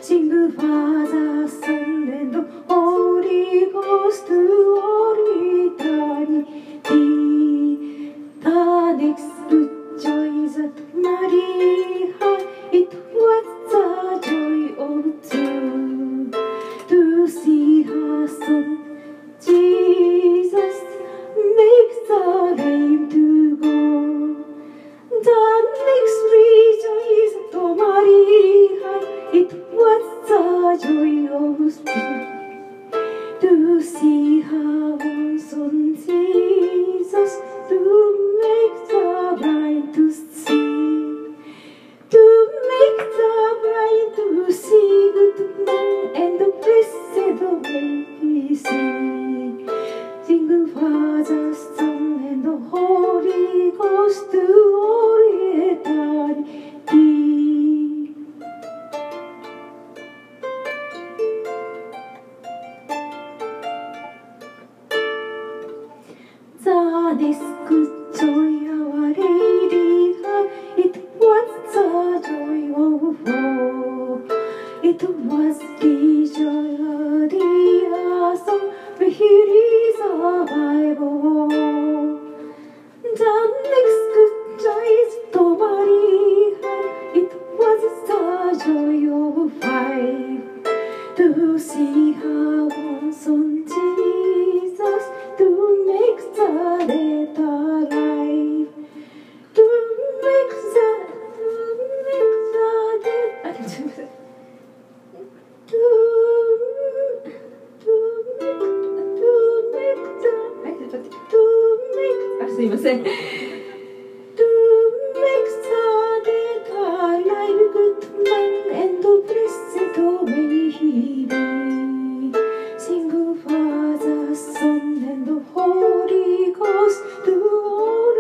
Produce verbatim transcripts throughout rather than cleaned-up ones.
Sing the Father, Son, and the Holy Ghost, all eternity. The next joy that Mary had, it was the joy of two, to see her Son Jesus make the lame to go. The next rejoice that Mary had, it was the joy of spring, to see her own Son Jesus, to make the blind to see, to make the blind to see good man, and the blessed way he sing. Sing Father, Son, and the Holy Ghost to all eternity. The next joy our Lady had, it was the joy of all. It was the joy of the awesome, where he is alive. The next joy is to Mary had, it was the joy of five, to see her one Son Jesus, to make the dead alive, to make the, to make the dead, to, to make, to make the, to make, あ、すいません。To make the dead alive, good man, and blessed may he be. Sing Father, Son, and the Holy Ghost to all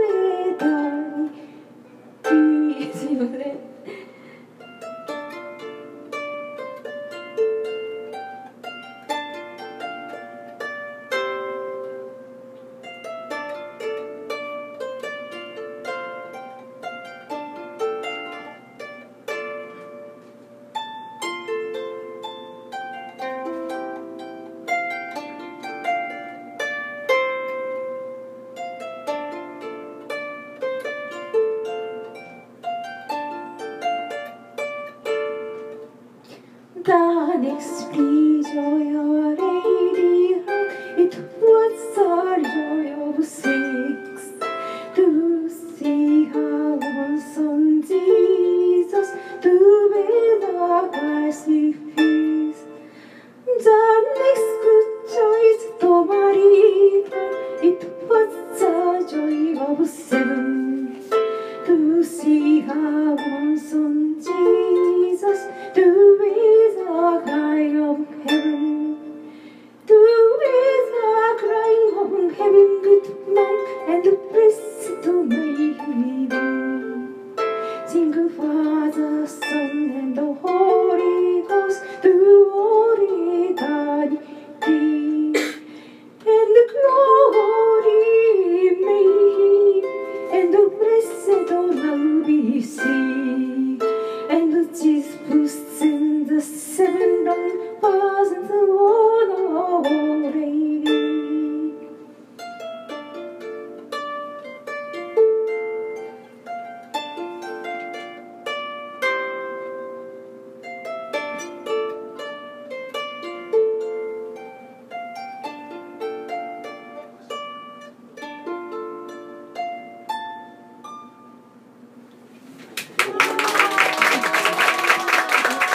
eternity. すいません。The next joy our Lady had, it was the joy of six, to see her one Son Jesus, to bear the icy feast. The next joy is to Mary had, it was the joy of seven, to see her one Son Jesus, to raise the cry of heaven, to raise the cry of heaven, good man, and blessed may he be. Sing Father, Son, and the Holy Ghost to all eternity. And glory may he, and blessed now be seen, and Jesus in the seven long